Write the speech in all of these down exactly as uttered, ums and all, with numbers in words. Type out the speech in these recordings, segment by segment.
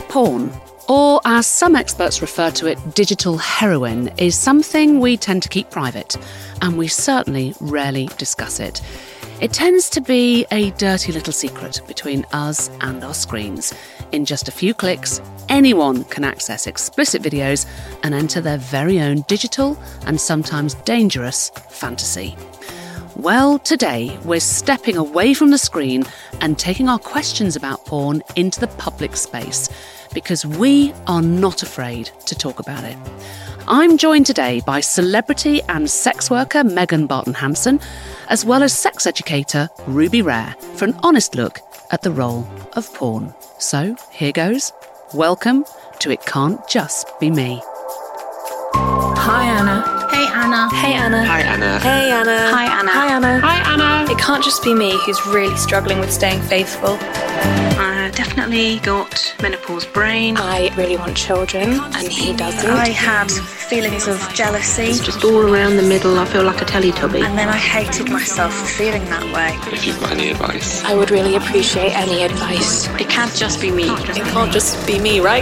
Porn, or as some experts refer to it, digital heroin, is something we tend to keep private, and we certainly rarely discuss it. It tends to be a dirty little secret between us and our screens. In just a few clicks, anyone can access explicit videos and enter their very own digital and sometimes dangerous fantasy. Well, today we're stepping away from the screen and taking our questions about porn into the public space, because we are not afraid to talk about it. I'm joined today by celebrity and sex worker Megan Barton Hanson, as well as sex educator Ruby Rare, for an honest look at the role of porn. So, here goes. Welcome to It Can't Just Be Me. Hi, Anna. Hey, Anna. Hey, Anna. Hi, Anna. Hey, Anna. Hi, Anna. Hi, Anna. Hi, Anna. It can't just be me who's really struggling with staying faithful. I definitely got menopause brain. I really want children, and he doesn't. I had feelings of jealousy. It's just all around the middle. I feel like a Teletubby. And then I hated myself for feeling that way. If you've got any advice. I would really appreciate any advice. It can't just be me. It can't just be me, right?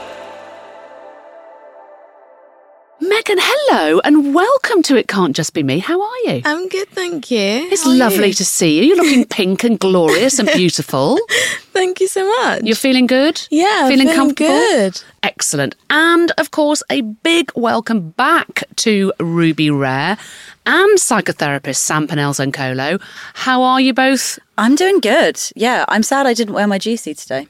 Megan, hello and welcome to It Can't Just Be Me. How are you? I'm good, thank you. It's How are lovely you? to see you. You're looking pink and glorious and beautiful. Thank you so much. You're feeling good? yeah, Feeling feeling comfortable? good. Excellent. And, of course, a big welcome back to Ruby Rare and psychotherapist Sam Panel-Zancolo. How are you both? I'm doing good. Yeah, I'm sad I didn't wear my juicy today.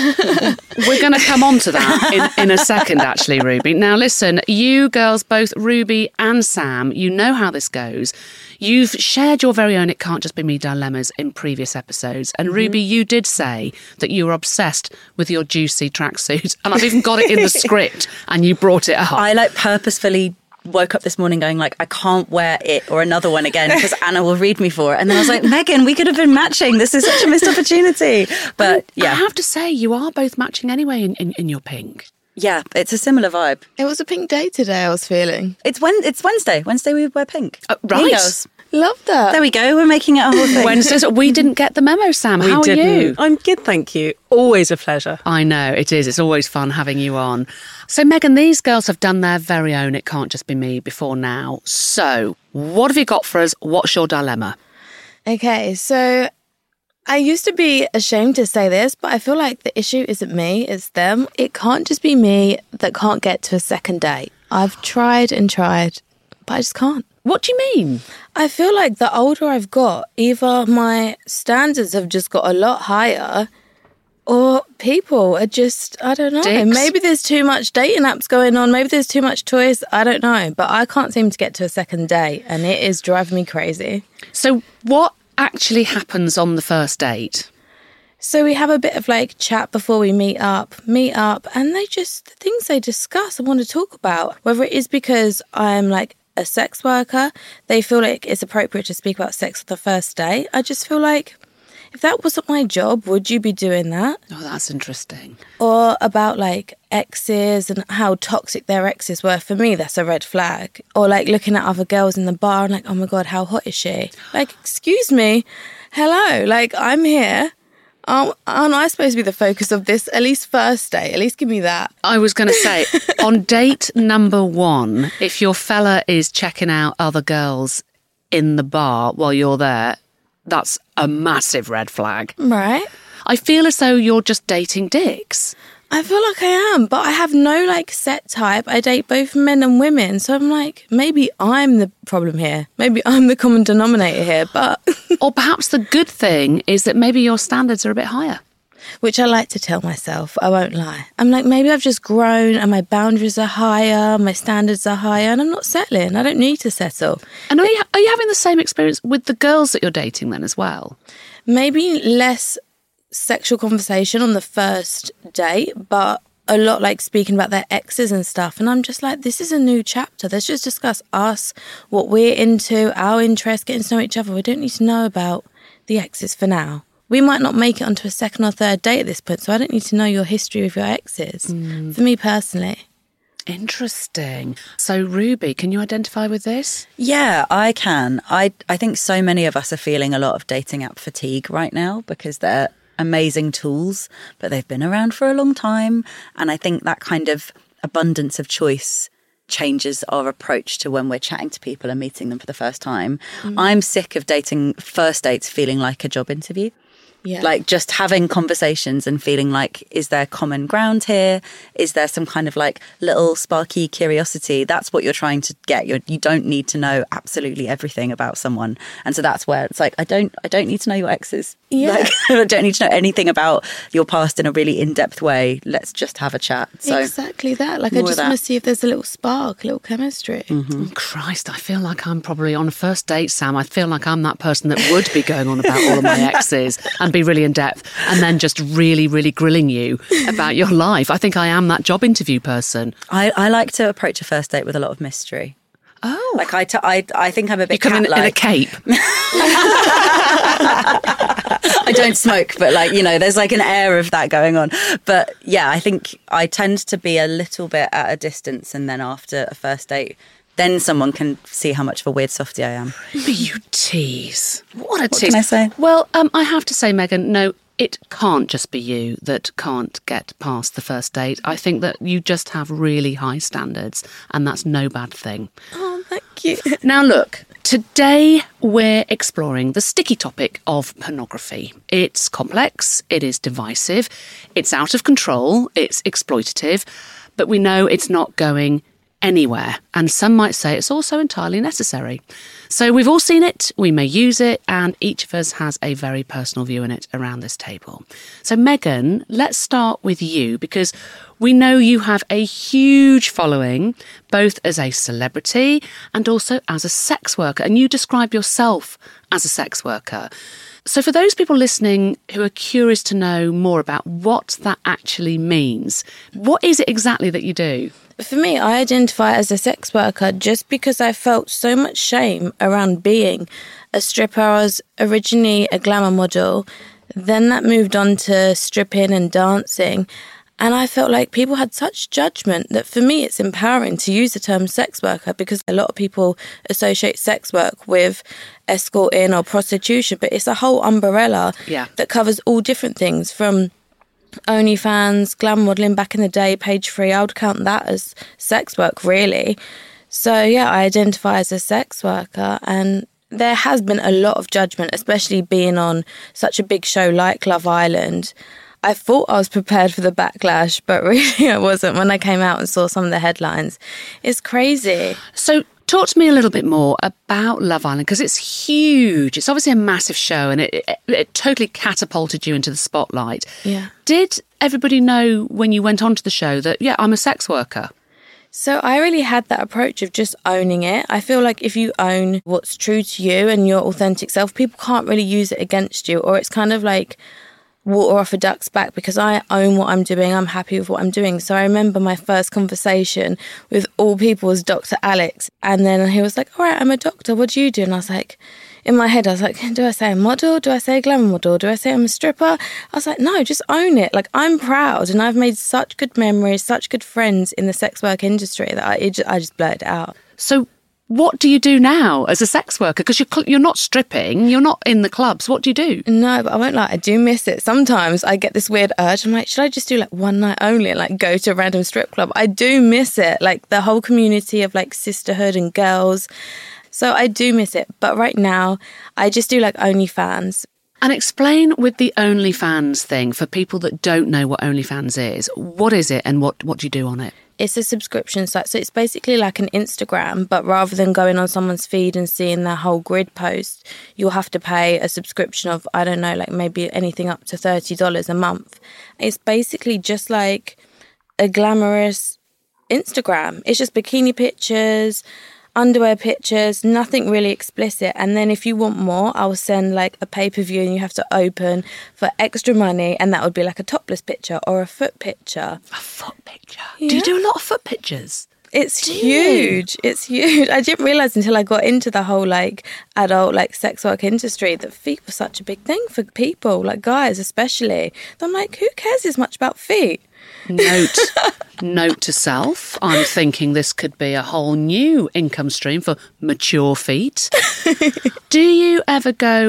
We're going to come on to that in, in a second, actually, Ruby. Now, listen, you girls, both Ruby and Sam, you know how this goes. You've shared your very own It Can't Just Be Me dilemmas in previous episodes. And, mm-hmm. Ruby, you did say that you were obsessed with your juicy tracksuit. And I've even got it in the script, and you brought it up. I, like, purposefully woke up this morning going like, I can't wear it or another one again because Anna will read me for it. And then I was like, Megan, we could have been matching. This is such a missed opportunity. But I, yeah. I have to say, you are both matching anyway in, in, in your pink. Yeah, it's a similar vibe. It was a pink day today, I was feeling. It's when it's Wednesday. Wednesday we wear pink. Uh, right. Mean Girls. Love that. There we go. We're making it a whole thing. Wednesdays. We didn't get the memo, Sam. We How are didn't. you? I'm good, thank you. Always a pleasure. I know, it is. It's always fun having you on. So, Megan, these girls have done their very own It Can't Just Be Me before now. So, what have you got for us? What's your dilemma? Okay, so I used to be ashamed to say this, but I feel like the issue isn't me, it's them. It can't just be me that can't get to a second date. I've tried and tried, but I just can't. What do you mean? I feel like the older I've got, either my standards have just got a lot higher, or people are just, I don't know. Dicks. Maybe there's too much dating apps going on. Maybe there's too much choice. I don't know. But I can't seem to get to a second date, and it is driving me crazy. So, what actually happens on the first date? So we have a bit of like chat before we meet up, meet up, and they just, the things they discuss, I want to talk about. Whether it is because I'm like a sex worker, they feel like it's appropriate to speak about sex on the first date. I just feel like, if that wasn't my job, would you be doing that? Oh, that's interesting. Or about like exes and how toxic their exes were. For me, that's a red flag. Or like looking at other girls in the bar and like, oh my God, how hot is she? Like, excuse me, hello, like I'm here. Aren't, aren't I supposed to be the focus of this, at least first date? At least give me that. I was going to say, on date number one, if your fella is checking out other girls in the bar while you're there, that's a massive red flag. Right. I feel as though you're just dating dicks. I feel like I am, but I have no like set type. I date both men and women. So I'm like, maybe I'm the problem here. Maybe I'm the common denominator here, but... Or perhaps the good thing is that maybe your standards are a bit higher. Which I like to tell myself, I won't lie. I'm like, maybe I've just grown and my boundaries are higher, my standards are higher, and I'm not settling. I don't need to settle. And are you, are you having the same experience with the girls that you're dating then as well? Maybe less sexual conversation on the first date, but a lot like speaking about their exes and stuff. And I'm just like, this is a new chapter. Let's just discuss us, what we're into, our interests, getting to know each other. We don't need to know about the exes for now. We might not make it onto a second or third date at this point, so I don't need to know your history with your exes, mm. for me personally. Interesting. So, Ruby, can you identify with this? Yeah, I can. I I think so many of us are feeling a lot of dating app fatigue right now because they're amazing tools, but they've been around for a long time. And I think that kind of abundance of choice changes our approach to when we're chatting to people and meeting them for the first time. Mm. I'm sick of dating first dates feeling like a job interview. Yeah. Like just having conversations and feeling like, is there common ground here? Is there some kind of like little sparky curiosity? That's what you're trying to get. You're, you don't need to know absolutely everything about someone. And so that's where it's like, I don't, I don't need to know your exes. Yeah. Like, I don't need to know anything about your past in a really in-depth way. Let's just have a chat. So exactly that. Like I just want to see if there's a little spark, a little chemistry. Mm-hmm. Oh, Christ, I feel like I'm probably on a first date, Sam. I feel like I'm that person that would be going on about all of my exes and be really in depth and then just really, really grilling you about your life. I think I am that job interview person. I, I like to approach a first date with a lot of mystery. Oh. Like I, t- I, I think I'm a bit You come in, in a cape. I don't smoke, but like, you know, there's like an air of that going on. But yeah, I think I tend to be a little bit at a distance, and then after a first date, then someone can see how much of a weird softie I am. You tease. What a what tease. What can I say? Well, um, I have to say, Megan, no, it can't just be you that can't get past the first date. I think that you just have really high standards, and that's no bad thing. Oh, thank you. Now, look, today we're exploring the sticky topic of pornography. It's complex, it is divisive, it's out of control, it's exploitative, but we know it's not going anywhere, and some might say it's also entirely necessary. So we've all seen it, we may use it, and each of us has a very personal view in it around this table. So Megan, let's start with you, because we know you have a huge following, both as a celebrity and also as a sex worker, and you describe yourself as a sex worker. So for those people listening who are curious to know more about what that actually means, what is it exactly that you do? For me, I identify as a sex worker just because I felt so much shame around being a stripper. I was originally a glamour model, then that moved on to stripping and dancing. And I felt like people had such judgment that for me it's empowering to use the term sex worker, because a lot of people associate sex work with escorting or prostitution, but it's a whole umbrella yeah. that covers all different things, from OnlyFans, glam modelling back in the day, page three. I would count that as sex work, really. So yeah, I identify as a sex worker, and there has been a lot of judgment, especially being on such a big show like Love Island. I thought I was prepared for the backlash, but really I wasn't when I came out and saw some of the headlines. It's crazy. So talk to me a little bit more about Love Island, because it's huge. It's obviously a massive show, and it, it, it totally catapulted you into the spotlight. Yeah. Did everybody know when you went onto the show that, yeah, I'm a sex worker? So I really had that approach of just owning it. I feel like if you own what's true to you and your authentic self, people can't really use it against you, or it's kind of like water off a duck's back, because I own what I'm doing. I'm happy with what I'm doing. So I remember my first conversation with all people was Doctor Alex. And then he was like, all right, I'm a doctor. What do you do? And I was like, in my head, I was like, do I say a model? Do I say a glamour model? Do I say I'm a stripper? I was like, no, just own it. Like, I'm proud. And I've made such good memories, such good friends in the sex work industry that I, it just, I just blurted it out. So what do you do now as a sex worker? Because you're, you're not stripping, you're not in the clubs. What do you do? No, but I won't lie, I do miss it. Sometimes I get this weird urge. I'm like, should I just do like one night only and like go to a random strip club? I do miss it. Like the whole community of like sisterhood and girls. So I do miss it. But right now, I just do like OnlyFans. And explain with the OnlyFans thing for people that don't know what OnlyFans is. What is it and what, what do you do on it? It's a subscription site. So it's basically like an Instagram, but rather than going on someone's feed and seeing their whole grid post, you'll have to pay a subscription of, I don't know, like maybe anything up to thirty dollars a month. It's basically just like a glamorous Instagram. It's just bikini pictures, underwear pictures, nothing really explicit. And then if you want more, I'll send like a pay-per-view and you have to open for extra money, and that would be like a topless picture or a foot picture. A foot picture? Yeah. Do you do a lot of foot pictures? It's do huge. You? It's huge. I didn't realise until I got into the whole like adult like sex work industry that feet were such a big thing for people, like guys especially. I'm like, who cares as much about feet? Note, note to self, I'm thinking this could be a whole new income stream for mature feet. Do you ever go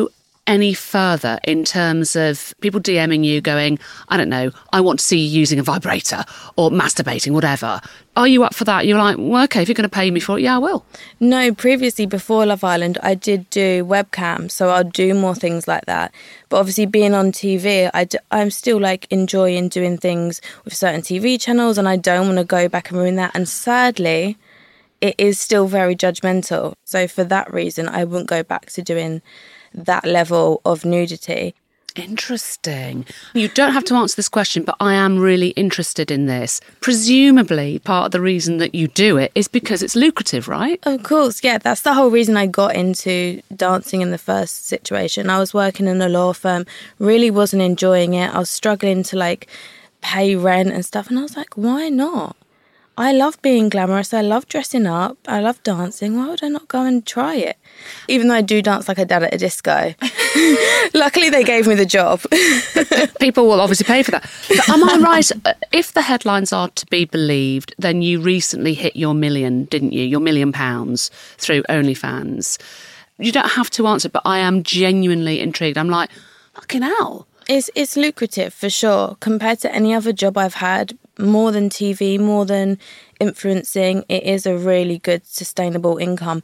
any further in terms of people DMing you going, I don't know, I want to see you using a vibrator or masturbating, whatever. Are you up for that? You're like, well, okay, if you're going to pay me for it, yeah, I will. No, previously, before Love Island, I did do webcam, so I'll do more things like that. But obviously, being on T V, I d- I'm still, like, enjoying doing things with certain T V channels, and I don't want to go back and ruin that. And sadly, it is still very judgmental. So for that reason, I wouldn't go back to doing that level of nudity. Interesting. You don't have to answer this question, but I am really interested in this. Presumably, part of the reason that you do it is because it's lucrative, right? Of course, yeah. That's the whole reason I got into dancing in the first situation. I was working in a law firm, really wasn't enjoying it. I was struggling to, like, pay rent and stuff. And I was like, why not? I love being glamorous. I love dressing up. I love dancing. Why would I not go and try it? Even though I do dance like a dad at a disco. Luckily, they gave me the job. People will obviously pay for that. But am I right? If the headlines are to be believed, then you recently hit your million, didn't you? Your million pounds through OnlyFans. You don't have to answer, but I am genuinely intrigued. I'm like, fucking hell. It's, it's lucrative, for sure. Compared to any other job I've had, more than T V, more than influencing, it is a really good, sustainable income.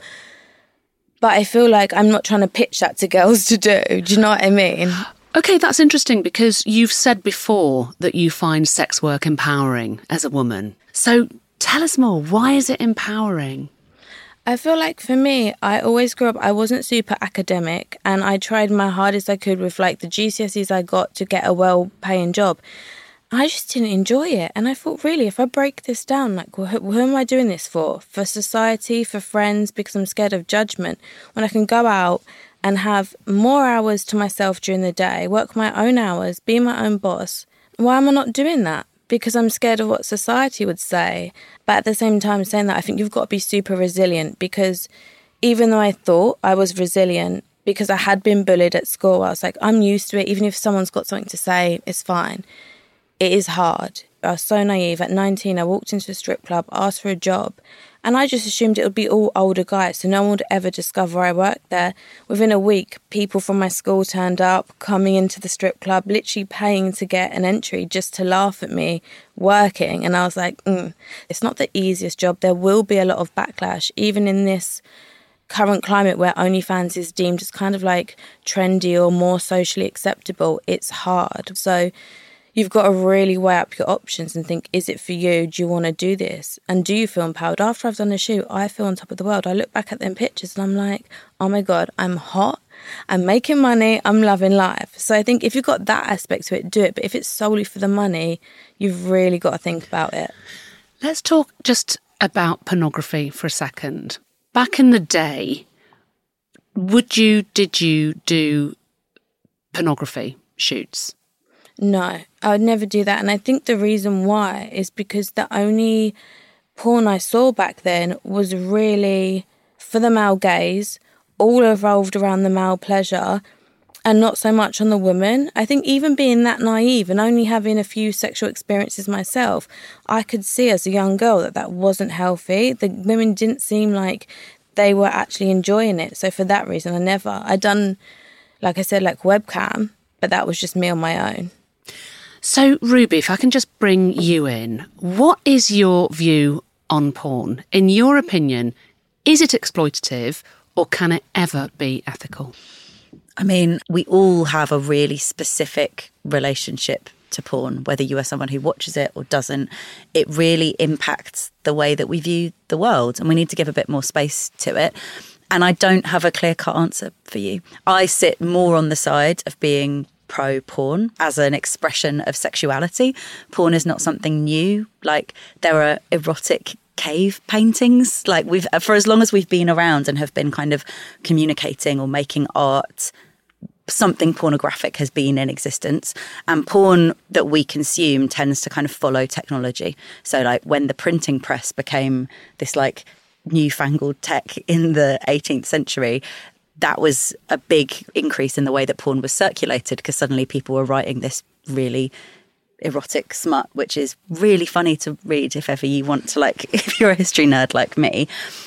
But I feel like I'm not trying to pitch that to girls to do. Do you know what I mean? Okay, that's interesting because you've said before that you find sex work empowering as a woman. So tell us more. Why is it empowering? I feel like for me, I always grew up, I wasn't super academic, and I tried my hardest I could with, like, the G C S Es I got to get a well-paying job. I just didn't enjoy it. And I thought, really, if I break this down, like, who, who am I doing this for? For society, for friends, because I'm scared of judgment. When I can go out and have more hours to myself during the day, work my own hours, be my own boss, why am I not doing that? Because I'm scared of what society would say. But at the same time, saying that, I think you've got to be super resilient, because even though I thought I was resilient, because I had been bullied at school, I was like, I'm used to it. Even if someone's got something to say, it's fine. It is hard. I was so naive. At nineteen, I walked into a strip club, asked for a job, and I just assumed it would be all older guys, so no one would ever discover I worked there. Within a week, people from my school turned up, coming into the strip club, literally paying to get an entry just to laugh at me working. And I was like, mm, it's not the easiest job. There will be a lot of backlash, even in this current climate where OnlyFans is deemed as kind of like trendy or more socially acceptable. It's hard. So you've got to really weigh up your options and think, is it for you? Do you want to do this? And do you feel empowered? After I've done a shoot, I feel on top of the world. I look back at them pictures and I'm like, oh my God, I'm hot. I'm making money. I'm loving life. So I think if you've got that aspect to it, do it. But if it's solely for the money, you've really got to think about it. Let's talk just about pornography for a second. Back in the day, would you, did you do pornography shoots? No, I would never do that. And I think the reason why is because the only porn I saw back then was really for the male gaze, all revolved around the male pleasure and not so much on the women. I think even being that naive and only having a few sexual experiences myself, I could see as a young girl that that wasn't healthy. The women didn't seem like they were actually enjoying it. So for that reason, I never, I done, like I said, like webcam, but that was just me on my own. So, Ruby, if I can just bring you in, what is your view on porn? In your opinion, is it exploitative or can it ever be ethical? I mean, we all have a really specific relationship to porn, whether you are someone who watches it or doesn't. It really impacts the way that we view the world, and we need to give a bit more space to it. And I don't have a clear-cut answer for you. I sit more on the side of being pro-porn as an expression of sexuality. Porn is not something new. Like, there are erotic cave paintings. Like, we've, for as long as we've been around and have been kind of communicating or making art, something pornographic has been in existence. And porn that we consume tends to kind of follow technology. So, like, when the printing press became this, like, newfangled tech in the eighteenth century, that was a big increase in the way that porn was circulated, because suddenly people were writing this really erotic smut, which is really funny to read if ever you want to, like, if you're a history nerd like me.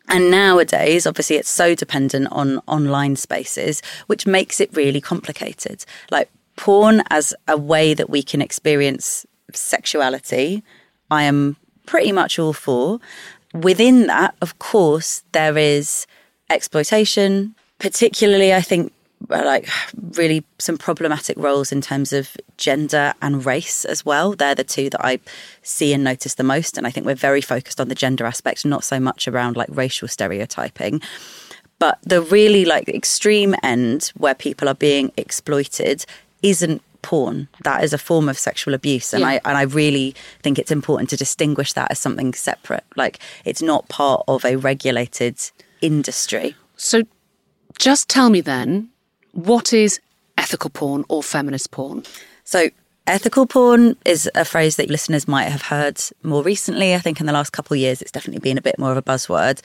And nowadays, obviously, it's so dependent on online spaces, which makes it really complicated. Like porn as a way that we can experience sexuality, I am pretty much all for. Within that, of course, there is exploitation, particularly, I think, like really some problematic roles in terms of gender and race as well. They're the two that I see and notice the most. And I think we're very focused on the gender aspect, not so much around like racial stereotyping. But the really like extreme end where people are being exploited isn't porn. That is a form of sexual abuse. And yeah. I and I really think it's important to distinguish that as something separate. Like it's not part of a regulated industry. So just tell me then, what is ethical porn or feminist porn? So ethical porn is a phrase that listeners might have heard more recently. I think in the last couple of years, it's definitely been a bit more of a buzzword.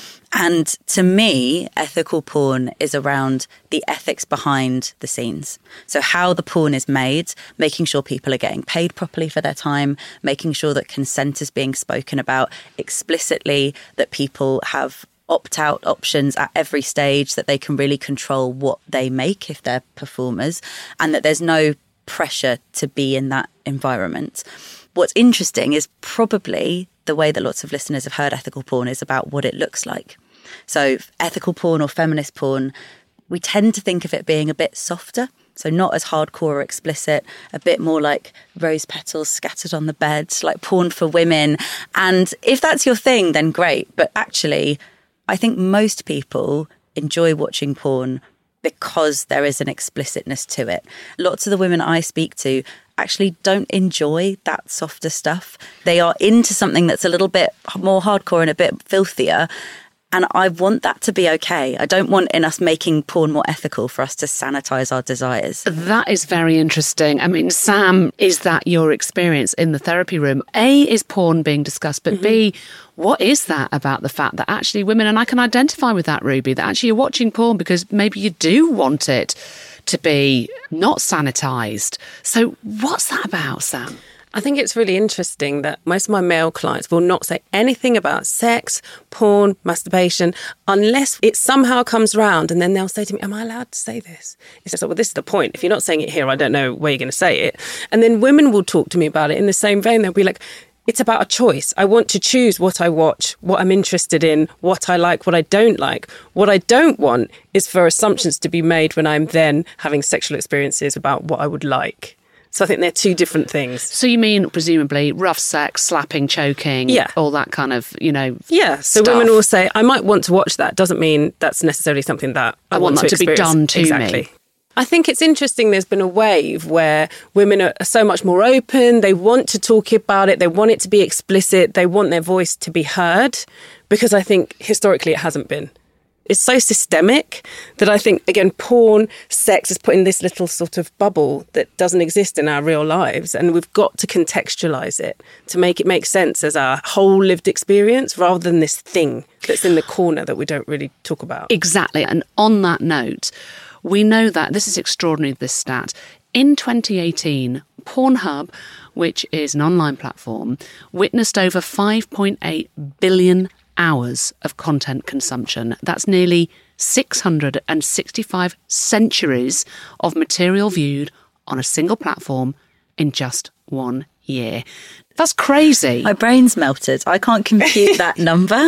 And to me, ethical porn is around the ethics behind the scenes. So how the porn is made, making sure people are getting paid properly for their time, making sure that consent is being spoken about explicitly, that people have opt-out options at every stage, that they can really control what they make if they're performers, and that there's no pressure to be in that environment. What's interesting is probably the way that lots of listeners have heard ethical porn is about what it looks like. So ethical porn or feminist porn, we tend to think of it being a bit softer. So not as hardcore or explicit, a bit more like rose petals scattered on the bed, like porn for women. And if that's your thing, then great. But actually, I think most people enjoy watching porn because there is an explicitness to it. Lots of the women I speak to actually don't enjoy that softer stuff. They are into something that's a little bit more hardcore and a bit filthier. And I want that to be okay. I don't want in us making porn more ethical for us to sanitize our desires. That is very interesting. I mean, Sam, is that your experience in the therapy room? A, is porn being discussed? But mm-hmm. B, what is that about the fact that actually women, and I can identify with that, Ruby, that actually you're watching porn because maybe you do want it to be not sanitized. So what's that about, Sam? I think it's really interesting that most of my male clients will not say anything about sex, porn, masturbation, unless it somehow comes round, and then they'll say to me, am I allowed to say this? It's just like, well, this is the point. If you're not saying it here, I don't know where you're going to say it. And then women will talk to me about it in the same vein. They'll be like, it's about a choice. I want to choose what I watch, what I'm interested in, what I like, what I don't like. What I don't want is for assumptions to be made when I'm then having sexual experiences about what I would like. So I think they're two different things. So you mean, presumably, rough sex, slapping, choking, yeah. all that kind of, you know, Yeah, so stuff. Women will say, I might want to watch that. Doesn't mean that's necessarily something that I, I want, want that to, to be done to exactly. me. I think it's interesting there's been a wave where women are so much more open. They want to talk about it. They want it to be explicit. They want their voice to be heard, because I think historically it hasn't been. It's so systemic that I think, again, porn, sex is put in this little sort of bubble that doesn't exist in our real lives. And we've got to contextualise it to make it make sense as our whole lived experience rather than this thing that's in the corner that we don't really talk about. Exactly. And on that note, we know that, this is extraordinary, this stat, in twenty eighteen, Pornhub, which is an online platform, witnessed over five point eight billion hours of content consumption. That's nearly six hundred sixty-five centuries of material viewed on a single platform in just one year. That's crazy. My brain's melted. I can't compute that number.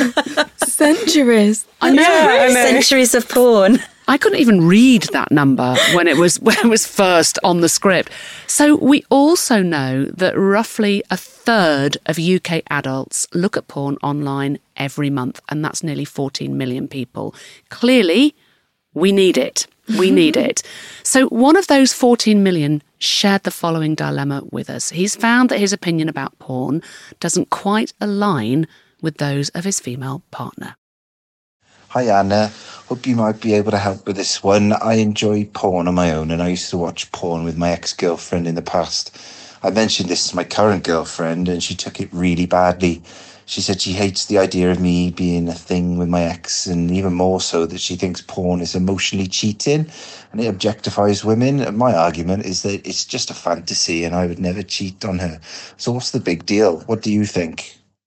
Centuries. I know. Yeah, I know. Centuries of porn. I couldn't even read that number when it was when it was first on the script. So we also know that roughly a third of U K adults look at porn online every month, and that's nearly fourteen million people. Clearly, we need it. We need it. So one of those fourteen million shared the following dilemma with us. He's found that his opinion about porn doesn't quite align with those of his female partner. Hi Anna, hope you might be able to help with this one. I enjoy porn on my own, and I used to watch porn with my ex-girlfriend in the past. I mentioned this to my current girlfriend and she took it really badly. She said she hates the idea of me being a thing with my ex, and even more so that she thinks porn is emotionally cheating and it objectifies women. And my argument is that it's just a fantasy and I would never cheat on her. So what's the big deal? What do you think?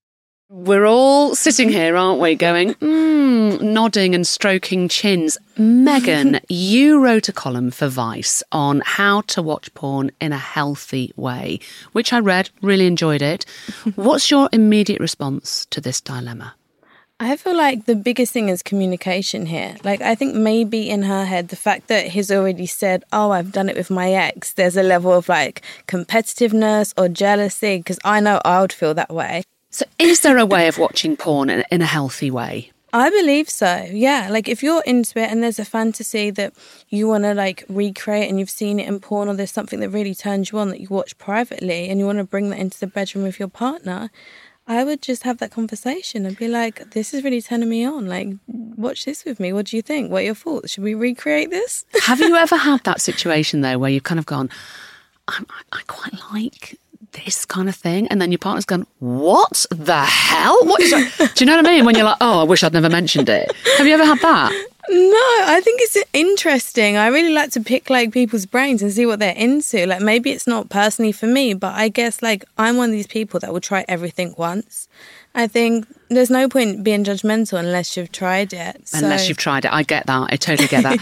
We're all sitting here, aren't we, going, mm, nodding and stroking chins. Megan, you wrote a column for Vice on how to watch porn in a healthy way, which I read, really enjoyed it. What's your immediate response to this dilemma? I feel like the biggest thing is communication here. Like, I think maybe in her head, the fact that he's already said, oh, I've done it with my ex, there's a level of like competitiveness or jealousy, because I know I would feel that way. So is there a way of watching porn in, in a healthy way? I believe so, yeah. Like, if you're into it and there's a fantasy that you want to, like, recreate and you've seen it in porn, or there's something that really turns you on that you watch privately and you want to bring that into the bedroom with your partner, I would just have that conversation and be like, this is really turning me on. Like, watch this with me. What do you think? What are your thoughts? Should we recreate this? Have you ever had that situation, though, where you've kind of gone, I, I quite like this kind of thing, and then your partner's gone, what the hell? What is that? Do you know what I mean? When you're like, oh, I wish I'd never mentioned it. Have you ever had that? No, I think it's interesting. I really like to pick like people's brains and see what they're into. Like, maybe it's not personally for me, but I guess like I'm one of these people that will try everything once. I think there's no point being judgmental unless you've tried it. So. Unless you've tried it. I get that. I totally get that.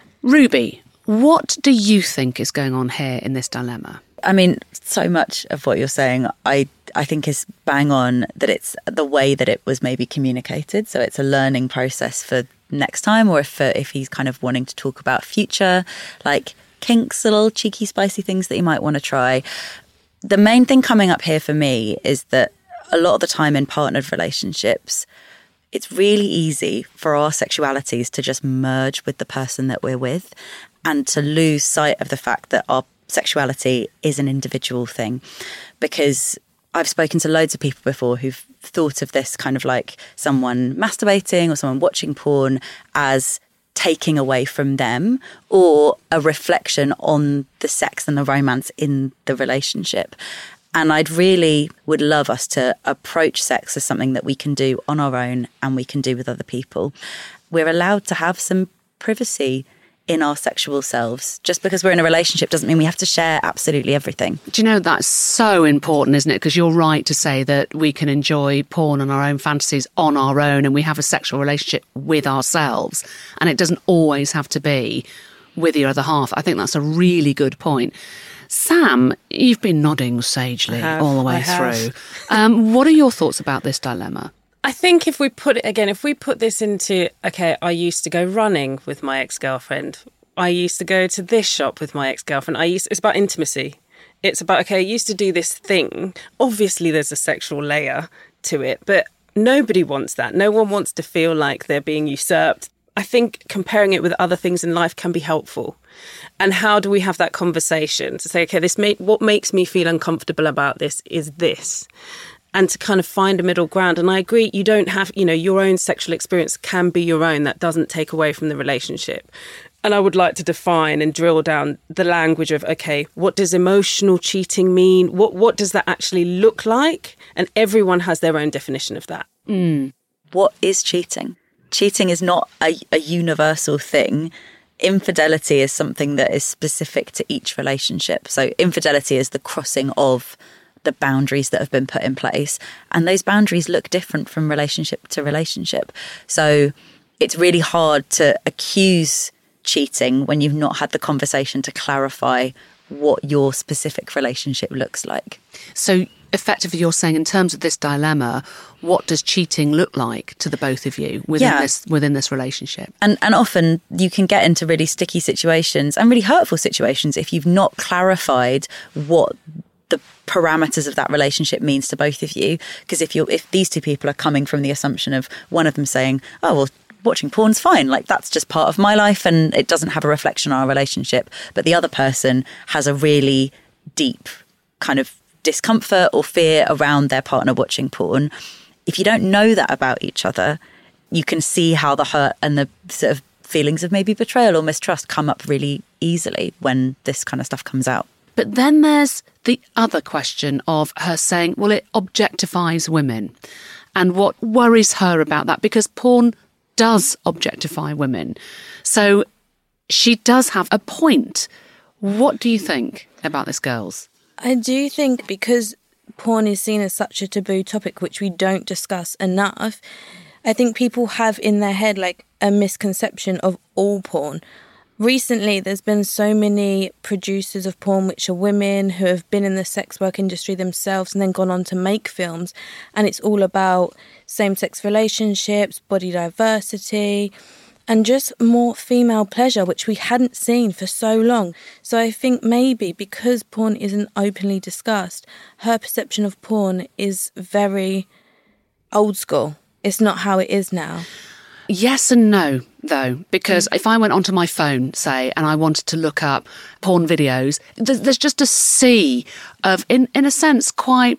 Ruby, what do you think is going on here in this dilemma? I mean, so much of what you're saying, I I think is bang on, that it's the way that it was maybe communicated. So it's a learning process for next time, or if uh, if he's kind of wanting to talk about future, like kinks, little cheeky, spicy things that you might want to try. The main thing coming up here for me is that a lot of the time in partnered relationships, it's really easy for our sexualities to just merge with the person that we're with, and to lose sight of the fact that our sexuality is an individual thing. Because I've spoken to loads of people before who've thought of this kind of like someone masturbating or someone watching porn as taking away from them, or a reflection on the sex and the romance in the relationship. And I'd really would love us to approach sex as something that we can do on our own and we can do with other people. We're allowed to have some privacy in our sexual selves. Just because we're in a relationship doesn't mean we have to share absolutely everything. Do you know, that's so important, isn't it? Because you're right to say that we can enjoy porn and our own fantasies on our own, and we have a sexual relationship with ourselves, and it doesn't always have to be with your other half. I think that's a really good point. Sam, you've been nodding sagely have, all the way I have. through. Um, what are your thoughts about this dilemma? I think if we put it again, if we put this into, okay, I used to go running with my ex-girlfriend. I used to go to this shop with my ex-girlfriend. I used, it's about intimacy. It's about, okay, I used to do this thing. Obviously, there's a sexual layer to it, but nobody wants that. No one wants to feel like they're being usurped. I think comparing it with other things in life can be helpful. And how do we have that conversation to say, okay, this may, what makes me feel uncomfortable about this is this. And to kind of find a middle ground. And I agree, you don't have, you know, your own sexual experience can be your own. That doesn't take away from the relationship. And I would like to define and drill down the language of, okay, what does emotional cheating mean? What what does that actually look like? And everyone has their own definition of that. Mm. What is cheating? Cheating is not a, a universal thing. Infidelity is something that is specific to each relationship. So infidelity is the crossing of the boundaries that have been put in place. And those boundaries look different from relationship to relationship. So it's really hard to accuse cheating when you've not had the conversation to clarify what your specific relationship looks like. So effectively you're saying, in terms of this dilemma, what does cheating look like to the both of you within yeah. this within this relationship? And and often you can get into really sticky situations and really hurtful situations if you've not clarified what the parameters of that relationship means to both of you. Because if you're if these two people are coming from the assumption of one of them saying, oh, well, watching porn's fine, like that's just part of my life and it doesn't have a reflection on our relationship, but the other person has a really deep kind of discomfort or fear around their partner watching porn. If you don't know that about each other, you can see how the hurt and the sort of feelings of maybe betrayal or mistrust come up really easily when this kind of stuff comes out. But then there's the other question of her saying, well, it objectifies women, and what worries her about that, because porn does objectify women. So she does have a point. What do you think about this, girls? I do think because porn is seen as such a taboo topic, which we don't discuss enough, I think people have in their head like a misconception of all porn. Recently, there's been so many producers of porn which are women who have been in the sex work industry themselves and then gone on to make films. And it's all about same-sex relationships, body diversity, and just more female pleasure, which we hadn't seen for so long. So I think maybe because porn isn't openly discussed, her perception of porn is very old school. It's not how it is now. Yes and no, though, because mm. if I went onto my phone, say, and I wanted to look up porn videos, there's, there's just a sea of, in, in a sense, quite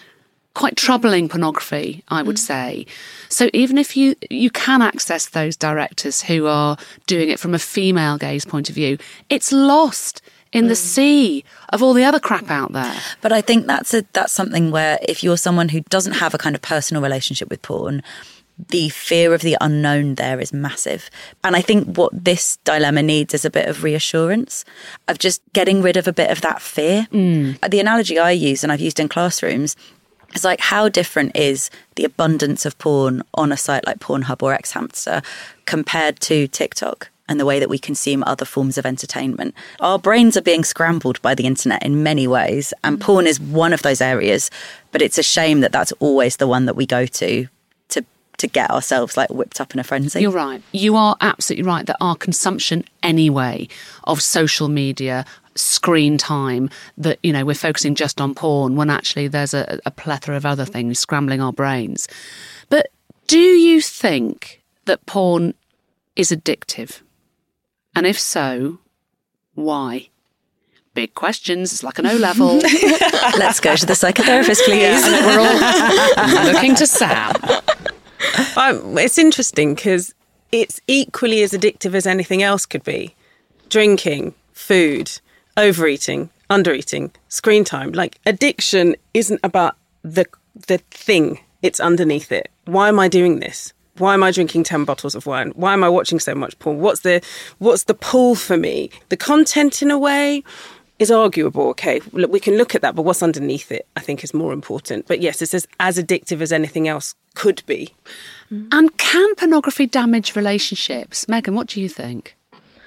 quite troubling pornography, I would mm. say. So even if you, you can access those directors who are doing it from a female gaze point of view, it's lost in the sea of all the other crap out there. But I think that's a that's something where if you're someone who doesn't have a kind of personal relationship with porn, the fear of the unknown there is massive. And I think what this dilemma needs is a bit of reassurance, of just getting rid of a bit of that fear. Mm. The analogy I use, and I've used in classrooms, is like how different is the abundance of porn on a site like Pornhub or Xhamster compared to TikTok and the way that we consume other forms of entertainment. Our brains are being scrambled by the internet in many ways, and porn is one of those areas, but it's a shame that that's always the one that we go to to to get ourselves like whipped up in a frenzy. You're right. You are absolutely right that our consumption anyway of social media, screen time, that, you know, we're focusing just on porn when actually there's a, a plethora of other things scrambling our brains. But do you think that porn is addictive? And if so, why? Big questions. It's like an O-level. Let's go to the psychotherapist, please. Yeah, we're all looking to Sam. Um, it's interesting because it's equally as addictive as anything else could be. Drinking, food, overeating, undereating, screen time. Like, addiction isn't about the the thing. It's underneath it. Why am I doing this? Why am I drinking ten bottles of wine? Why am I watching so much porn? What's the what's the pull for me? The content, in a way, is arguable. Okay, we can look at that, but what's underneath it, I think, is more important. But yes, it's as, as addictive as anything else could be. And can pornography damage relationships? Megan, what do you think?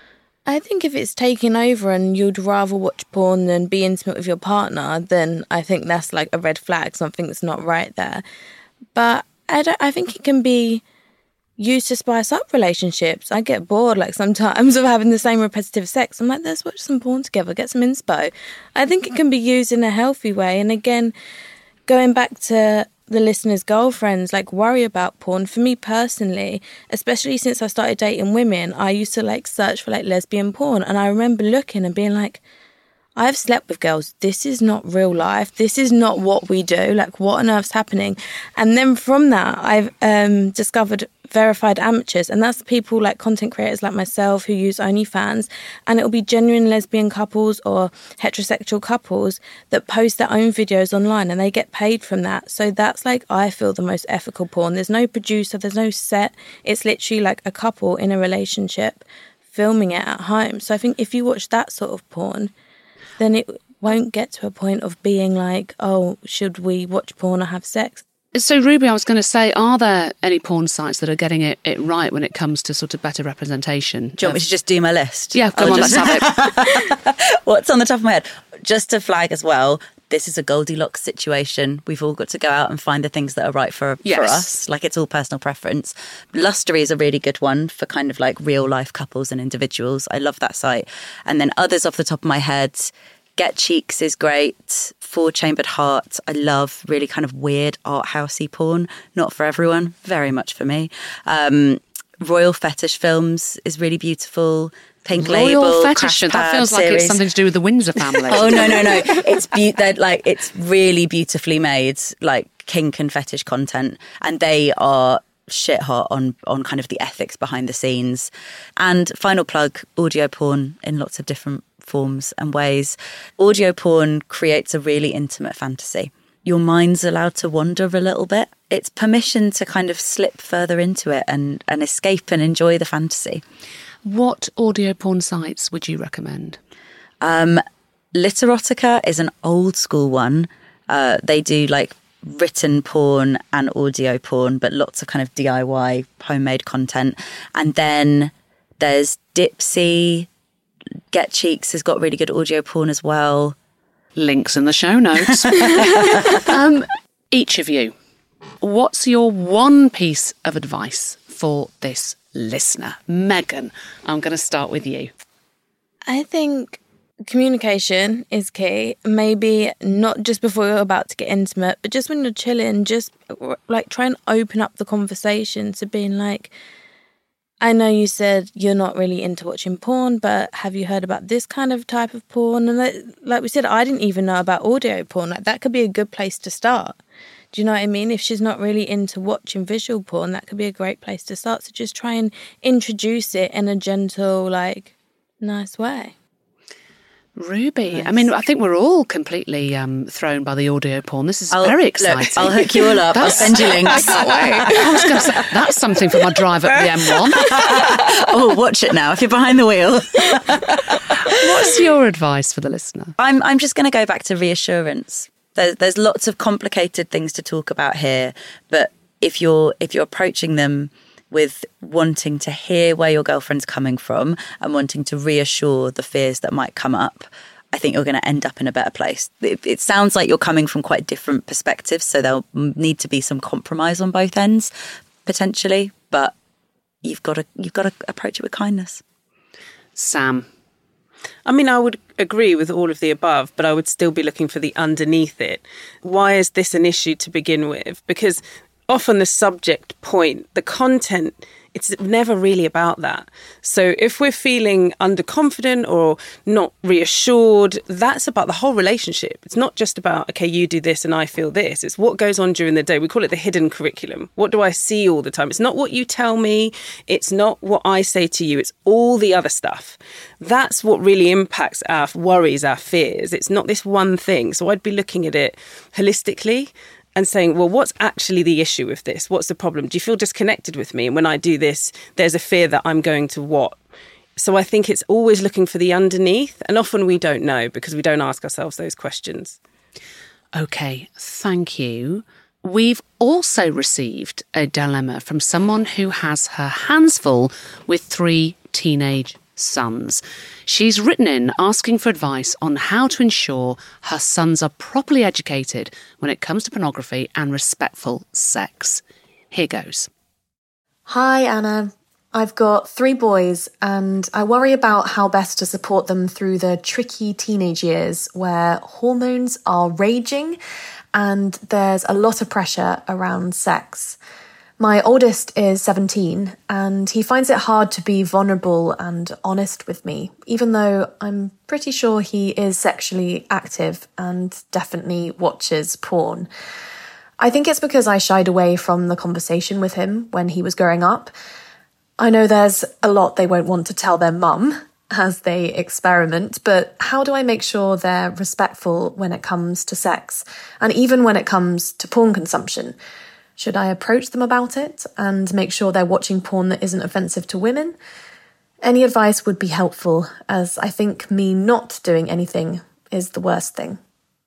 I think if it's taking over and you'd rather watch porn than be intimate with your partner, then I think that's like a red flag, something that's not right there. But I, don't, I think it can be used to spice up relationships. I get bored like sometimes of having the same repetitive sex. I'm like, let's watch some porn together, get some inspo. I think it can be used in a healthy way. And again, going back to the listeners' girlfriends, like, worry about porn. For me personally, especially since I started dating women, I used to like search for like lesbian porn, and I remember looking and being like, I've slept with girls. This is not real life. This is not what we do. Like, what on earth's happening? And then from that, I've um, discovered verified amateurs, and that's people like content creators like myself who use OnlyFans, and it'll be genuine lesbian couples or heterosexual couples that post their own videos online, and they get paid from that. So that's like, I feel, the most ethical porn. There's no producer, there's no set. It's literally like a couple in a relationship filming it at home. So I think if you watch that sort of porn, then it won't get to a point of being like, oh, should we watch porn or have sex? So, Ruby, I was going to say, are there any porn sites that are getting it, it right when it comes to sort of better representation? Do you want me to just do my list? Yeah, come I'll on, just... let's have it. What's on the top of my head? Just to flag as well, this is a Goldilocks situation. We've all got to go out and find the things that are right for, yes. for us. Like, it's all personal preference. Lustery is a really good one for kind of like real life couples and individuals. I love that site. And then others off the top of my head, Get Cheeks is great. Four Chambered Heart, I love. Really kind of weird art housey porn. Not for everyone, very much for me. Um, Royal Fetish Films is really beautiful. Pink Royal Label, Fetish, Crash that feels Pad like series. it's something to do with the Windsor family. Oh no, no, no! It's be- they're like it's really beautifully made, like kink and fetish content, and they are shit hot on on kind of the ethics behind the scenes. And final plug, audio porn in lots of different forms and ways. Audio porn creates a really intimate fantasy. Your mind's allowed to wander a little bit. It's permission to kind of slip further into it and, and escape and enjoy the fantasy. What audio porn sites would you recommend? Um, Literotica is an old school one. Uh, they do like written porn and audio porn, but lots of kind of D I Y homemade content. And then there's Dipsy. Get Cheeks has got really good audio porn as well. Links in the show notes. um, each of you, what's your one piece of advice for this listener? Megan, I'm going to start with you. I think communication is key. Maybe not just before you're about to get intimate, but just when you're chilling, just like try and open up the conversation to being like, I know you said you're not really into watching porn, but have you heard about this kind of type of porn? And like, like we said, I didn't even know about audio porn. Like that could be a good place to start. Do you know what I mean? If she's not really into watching visual porn, that could be a great place to start. So just try and introduce it in a gentle, like, nice way. Ruby, Nice. I mean, I think we're all completely um, thrown by the audio porn. This is I'll, very look, exciting. I'll hook you all up. I'll send you links. I can't wait. I was going to say, that's something for my drive up the M one. Oh, watch it now if you're behind the wheel. What's your advice for the listener? I'm I'm just going to go back to reassurance. There's there's lots of complicated things to talk about here, but if you're if you're approaching them with wanting to hear where your girlfriend's coming from and wanting to reassure the fears that might come up, I think you're going to end up in a better place. It, it sounds like you're coming from quite different perspectives, so there'll need to be some compromise on both ends, potentially, but you've got to you've got to approach it with kindness. Sam. I mean, I would agree with all of the above, but I would still be looking for the underneath it. Why is this an issue to begin with? Because often the subject point, the content, it's never really about that. So if we're feeling underconfident or not reassured, that's about the whole relationship. It's not just about, okay, you do this and I feel this. It's what goes on during the day. We call it the hidden curriculum. What do I see all the time? It's not what you tell me. It's not what I say to you. It's all the other stuff. That's what really impacts our worries, our fears. It's not this one thing. So I'd be looking at it holistically and saying, well, what's actually the issue with this? What's the problem? Do you feel disconnected with me? And when I do this, there's a fear that I'm going to what? So I think it's always looking for the underneath. And often we don't know because we don't ask ourselves those questions. Okay, thank you. We've also received a dilemma from someone who has her hands full with three teenage sons. She's written in asking for advice on how to ensure her sons are properly educated when it comes to pornography and respectful sex. Here goes. Hi, Anna. I've got three boys and I worry about how best to support them through the tricky teenage years where hormones are raging and there's a lot of pressure around sex. My oldest is seventeen and he finds it hard to be vulnerable and honest with me, even though I'm pretty sure he is sexually active and definitely watches porn. I think it's because I shied away from the conversation with him when he was growing up. I know there's a lot they won't want to tell their mum as they experiment, but how do I make sure they're respectful when it comes to sex and even when it comes to porn consumption? Should I approach them about it and make sure they're watching porn that isn't offensive to women? Any advice would be helpful, as I think me not doing anything is the worst thing.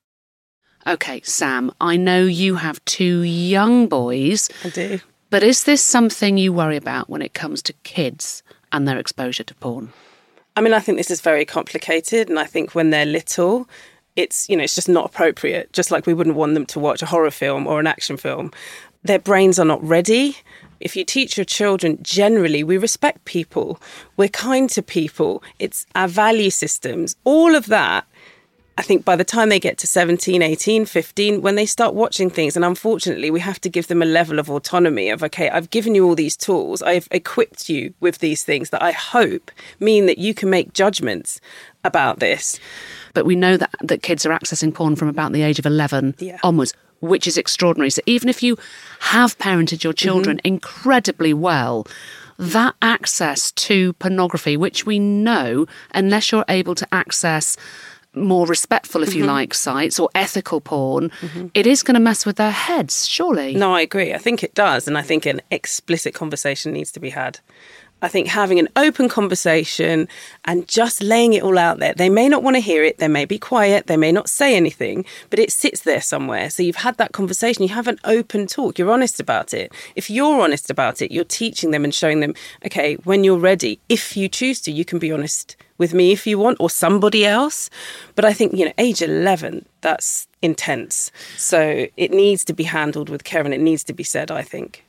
Okay, Sam, I know you have two young boys. I do. But is this something you worry about when it comes to kids and their exposure to porn? I mean, I think this is very complicated. And I think when they're little, it's, you know, it's just not appropriate. Just like we wouldn't want them to watch a horror film or an action film. Their brains are not ready. If you teach your children, generally, we respect people. We're kind to people. It's our value systems. All of that, I think by the time they get to seventeen, eighteen, fifteen, when they start watching things, and unfortunately, we have to give them a level of autonomy of, okay, I've given you all these tools. I've equipped you with these things that I hope mean that you can make judgments about this. But we know that, that kids are accessing porn from about the age of eleven Yeah. onwards, which is extraordinary. So even if you have parented your children mm-hmm. incredibly well, that access to pornography, which we know, unless you're able to access more respectful, if mm-hmm. you like, sites or ethical porn, mm-hmm. it is going to mess with their heads, surely. No, I agree. I think it does. And I think an explicit conversation needs to be had. I think having an open conversation and just laying it all out there. They may not want to hear it. They may be quiet. They may not say anything, but it sits there somewhere. So you've had that conversation. You have an open talk. You're honest about it. If you're honest about it, you're teaching them and showing them, okay, when you're ready, if you choose to, you can be honest with me if you want, or somebody else. But I think, you know, age eleven, that's intense. So it needs to be handled with care and it needs to be said, I think.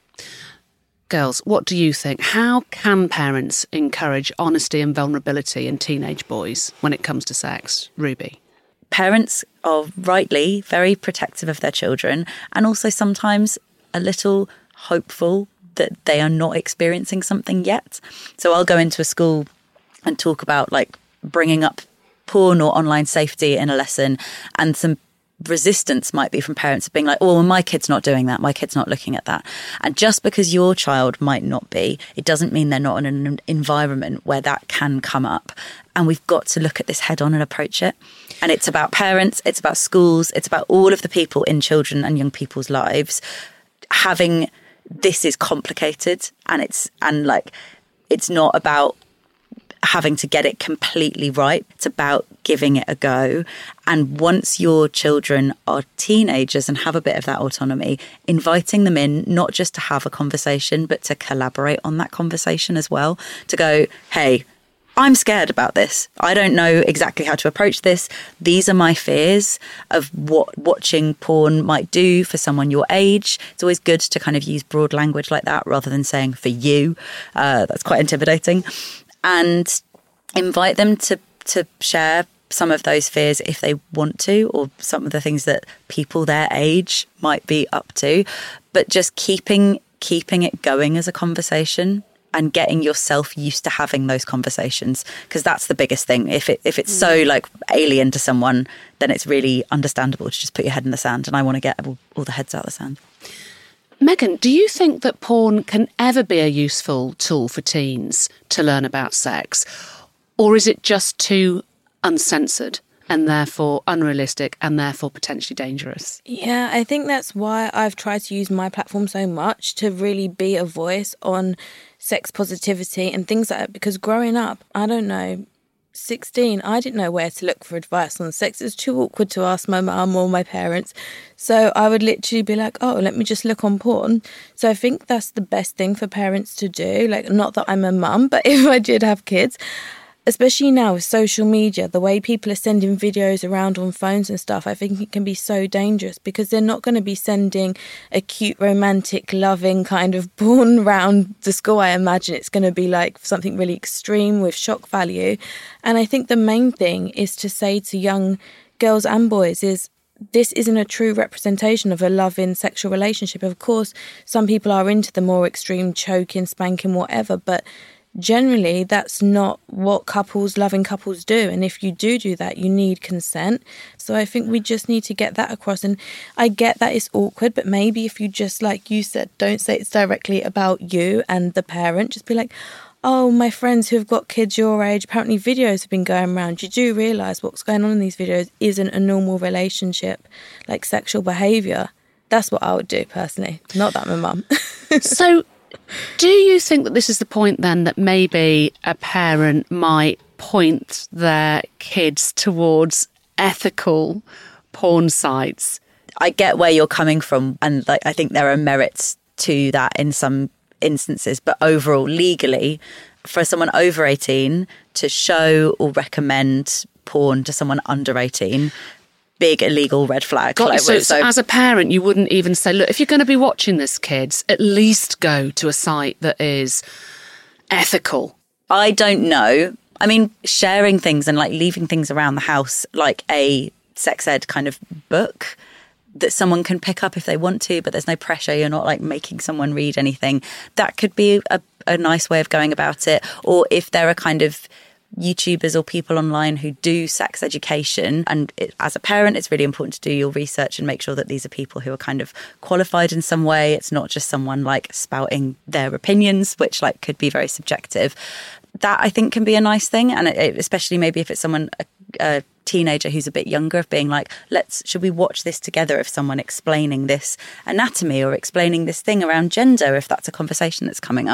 Girls, what do you think? How can parents encourage honesty and vulnerability in teenage boys when it comes to sex? Ruby? Parents are rightly very protective of their children and also sometimes a little hopeful that they are not experiencing something yet. So I'll go into a school and talk about like bringing up porn or online safety in a lesson, and some resistance might be from parents being like, oh, well, my kid's not doing that. My kid's not looking at that. And just because your child might not be, it doesn't mean they're not in an environment where that can come up. And we've got to look at this head on and approach it. And it's about parents, it's about schools, it's about all of the people in children and young people's lives having, this is complicated, and it's, and like, it's not about having to get it completely right. It's about giving it a go. And once your children are teenagers and have a bit of that autonomy, inviting them in, not just to have a conversation, but to collaborate on that conversation as well. To go, hey, I'm scared about this. I don't know exactly how to approach this. These are my fears of what watching porn might do for someone your age. It's always good to kind of use broad language like that rather than saying for you. Uh, that's quite intimidating. And invite them to, to share some of those fears if they want to, or some of the things that people their age might be up to. But just keeping keeping it going as a conversation and getting yourself used to having those conversations, because that's the biggest thing. If it if it's so like alien to someone, then it's really understandable to just put your head in the sand. And I want to get all, all the heads out of the sand. Megan, do you think that porn can ever be a useful tool for teens to learn about sex? Or is it just too uncensored and therefore unrealistic and therefore potentially dangerous? Yeah, I think that's why I've tried to use my platform so much, to really be a voice on sex positivity and things like that. Because growing up, I don't know, sixteen, I didn't know where to look for advice on sex. It was too awkward to ask my mum or my parents. So I would literally be like, oh, let me just look on porn. So I think that's the best thing for parents to do. Like, not that I'm a mum, but if I did have kids, especially now with social media, the way people are sending videos around on phones and stuff, I think it can be so dangerous, because they're not going to be sending a cute, romantic, loving kind of porn around the school. I imagine it's going to be like something really extreme with shock value. And I think the main thing is to say to young girls and boys is, this isn't a true representation of a loving sexual relationship. Of course, some people are into the more extreme choking, spanking, whatever, but generally that's not what couples, loving couples do. And if you do do that, you need consent. So I think we just need to get that across. And I get that it's awkward, but maybe if you just, like you said, don't say it's directly about you and the parent, just be like, oh, my friends who have got kids your age, apparently videos have been going around. You do realise what's going on in these videos isn't a normal relationship, like sexual behaviour. That's what I would do personally. Not that I'm a mum. So do you think that this is the point then that maybe a parent might point their kids towards ethical porn sites? I get where you're coming from, and like I think there are merits to that in some instances, but overall, legally, for someone over eighteen to show or recommend porn to someone under eighteen, big illegal red flag. Got like, so, so, so as a parent, you wouldn't even say, look, if you're going to be watching this, kids, at least go to a site that is ethical. I don't know. I mean, sharing things and like leaving things around the house, like a sex ed kind of book that someone can pick up if they want to, but there's no pressure. You're not like making someone read anything. That could be a, a nice way of going about it. Or if there are kind of YouTubers or people online who do sex education, and it, as a parent, it's really important to do your research and make sure that these are people who are kind of qualified in some way. It's not just someone like spouting their opinions, which like could be very subjective. That I think can be a nice thing, and it, especially maybe if it's someone, a, a teenager who's a bit younger, of being like, let's should we watch this together? If someone explaining this anatomy or explaining this thing around gender, if that's a conversation that's coming up.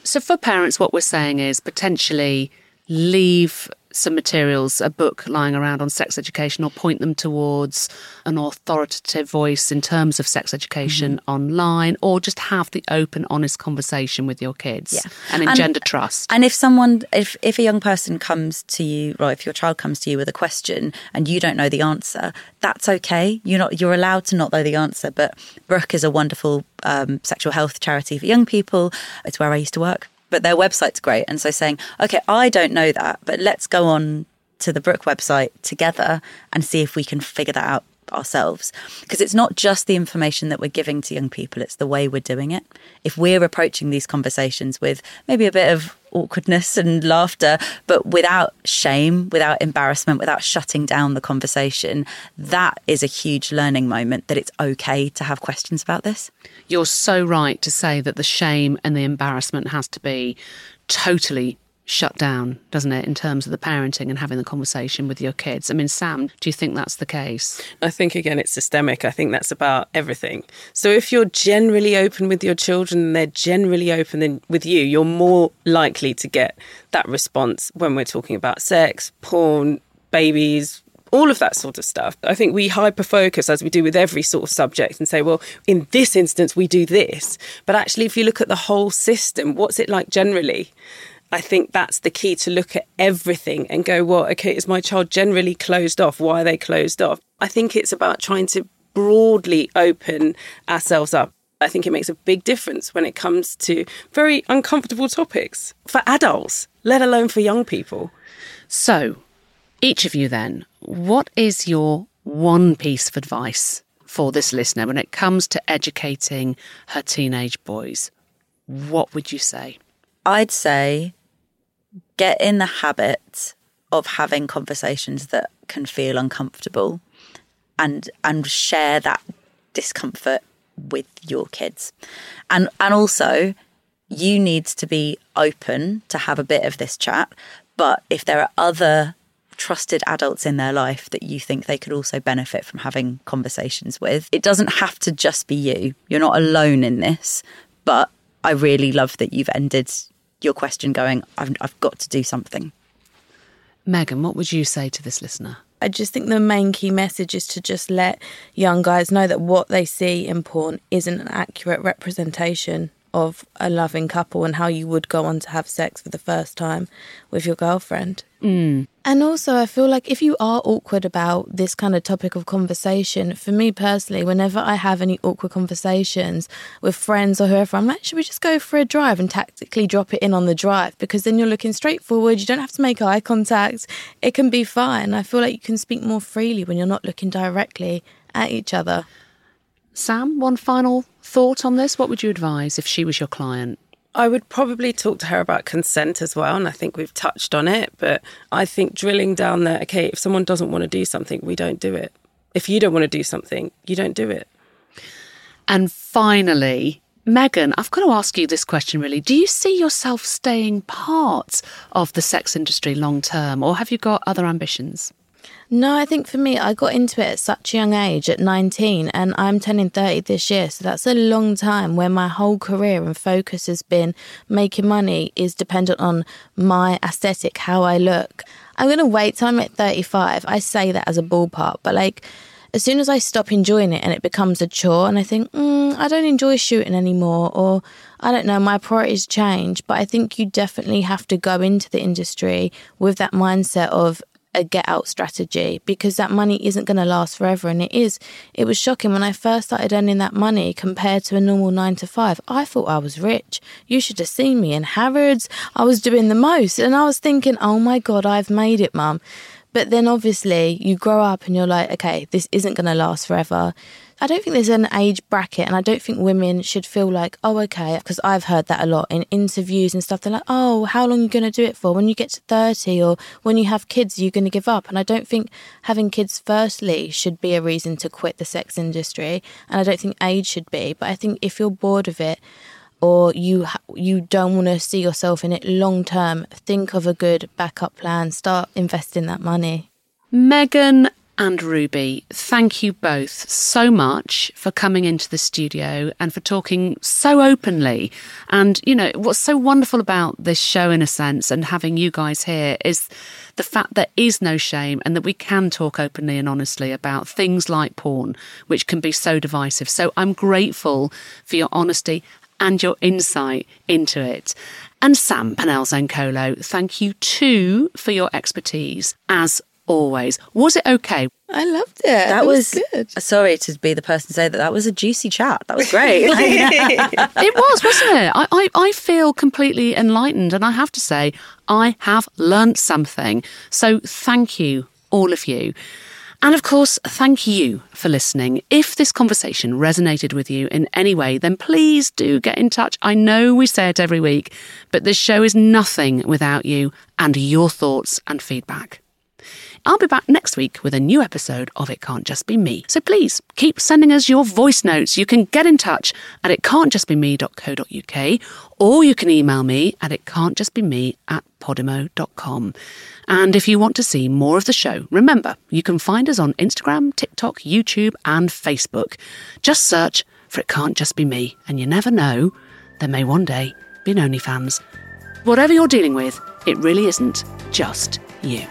So for parents, what we're saying is potentially leave some materials, a book lying around on sex education, or point them towards an authoritative voice in terms of sex education mm-hmm. online, or just have the open, honest conversation with your kids yeah. and engender and, trust. And if someone, if, if a young person comes to you, or if your child comes to you with a question and you don't know the answer, that's okay. You're not, you're allowed to not know the answer. But Brooke is a wonderful um, sexual health charity for young people. It's where I used to work. But their website's great. And so saying, OK, I don't know that, but let's go on to the Brooke website together and see if we can figure that out ourselves. Because it's not just the information that we're giving to young people, it's the way we're doing it. If we're approaching these conversations with maybe a bit of awkwardness and laughter, but without shame, without embarrassment, without shutting down the conversation, that is a huge learning moment, that it's okay to have questions about this. You're so right to say that the shame and the embarrassment has to be totally shut down, doesn't it, in terms of the parenting and having the conversation with your kids. I mean, Sam, do you think that's the case? I think, again, it's systemic. I think that's about everything. So if you're generally open with your children and they're generally open with you, you're more likely to get that response when we're talking about sex, porn, babies, all of that sort of stuff. I think we hyper-focus, as we do with every sort of subject, and say, well, in this instance, we do this. But actually, if you look at the whole system, what's it like generally? I think that's the key, to look at everything and go, well, okay, is my child generally closed off? Why are they closed off? I think it's about trying to broadly open ourselves up. I think it makes a big difference when it comes to very uncomfortable topics for adults, let alone for young people. So, each of you then, what is your one piece of advice for this listener when it comes to educating her teenage boys? What would you say? I'd say get in the habit of having conversations that can feel uncomfortable, and and share that discomfort with your kids. And and also, you need to be open to have a bit of this chat, but if there are other trusted adults in their life that you think they could also benefit from having conversations with, it doesn't have to just be you. You're not alone in this, but I really love that you've ended your question going, I've, I've got to do something. Megan, what would you say to this listener? I just think the main key message is to just let young guys know that what they see in porn isn't an accurate representation of a loving couple and how you would go on to have sex for the first time with your girlfriend. Mm. And also, I feel like if you are awkward about this kind of topic of conversation, for me personally, whenever I have any awkward conversations with friends or whoever, I'm like, should we just go for a drive and tactically drop it in on the drive? Because then you're looking straight forward. You don't have to make eye contact. It can be fine. I feel like you can speak more freely when you're not looking directly at each other. Sam, one final thought on this? What would you advise if she was your client? I would probably talk to her about consent as well, and I think we've touched on it, but I think drilling down there, okay, if someone doesn't want to do something, we don't do it. If you don't want to do something, you don't do it. And finally, Megan, I've got to ask you this question really. Do you see yourself staying part of the sex industry long term, or have you got other ambitions? No, I think for me, I got into it at such a young age, at nineteen, and I'm turning thirty this year. So that's a long time where my whole career and focus has been making money is dependent on my aesthetic, how I look. I'm going to wait till I'm at thirty-five. I say that as a ballpark, but like as soon as I stop enjoying it and it becomes a chore and I think, mm, I don't enjoy shooting anymore, or I don't know, my priorities change. But I think you definitely have to go into the industry with that mindset of a get out strategy, because that money isn't going to last forever. And it is, it was shocking when I first started earning that money compared to a normal nine to five. I thought I was rich. You should have seen me in Harrods. I was doing the most. And I was thinking, oh my God, I've made it, mum. But then obviously you grow up and you're like, okay, this isn't going to last forever. I don't think there's an age bracket, and I don't think women should feel like, oh, okay, because I've heard that a lot in interviews and stuff. They're like, oh, how long are you going to do it for? When you get to thirty, or when you have kids, are you going to give up? And I don't think having kids firstly should be a reason to quit the sex industry, and I don't think age should be. But I think if you're bored of it, or you ha- you don't want to see yourself in it long term, think of a good backup plan. Start investing that money. Megan, and Ruby, thank you both so much for coming into the studio and for talking so openly. And, you know, what's so wonderful about this show, in a sense, and having you guys here is the fact there is no shame and that we can talk openly and honestly about things like porn, which can be so divisive. So I'm grateful for your honesty and your insight into it. And Sam Panel-Zancolo, thank you too for your expertise, as always. Was it okay? I loved it. That it was, was good. Sorry to be the person to say that that was a juicy chat. That was great. Like, it was, wasn't it? I, I, I feel completely enlightened, and I have to say, I have learnt something. So thank you, all of you. And of course, thank you for listening. If this conversation resonated with you in any way, then please do get in touch. I know we say it every week, but this show is nothing without you and your thoughts and feedback. I'll be back next week with a new episode of It Can't Just Be Me. So please keep sending us your voice notes. You can get in touch at it can't just be me dot co dot uk, or you can email me at it can't just be me at podimo dot com. And if you want to see more of the show, remember, you can find us on Instagram, TikTok, YouTube and Facebook. Just search for It Can't Just Be Me, and you never know, there may one day be an OnlyFans. Whatever you're dealing with, it really isn't just you.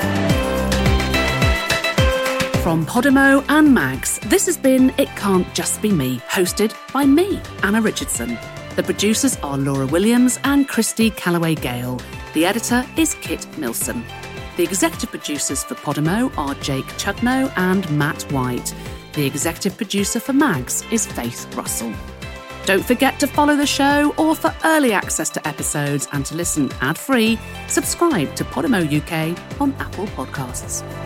From Podimo and Mags, this has been It Can't Just Be Me, hosted by me, Anna Richardson. The producers are Laura Williams and Christy Calloway-Gale. The editor is Kit Milsom. The executive producers for Podimo are Jake Chudnow and Matt White. The executive producer for Mags is Faith Russell. Don't forget to follow the show, or for early access to episodes and to listen ad-free, subscribe to Podimo U K on Apple Podcasts.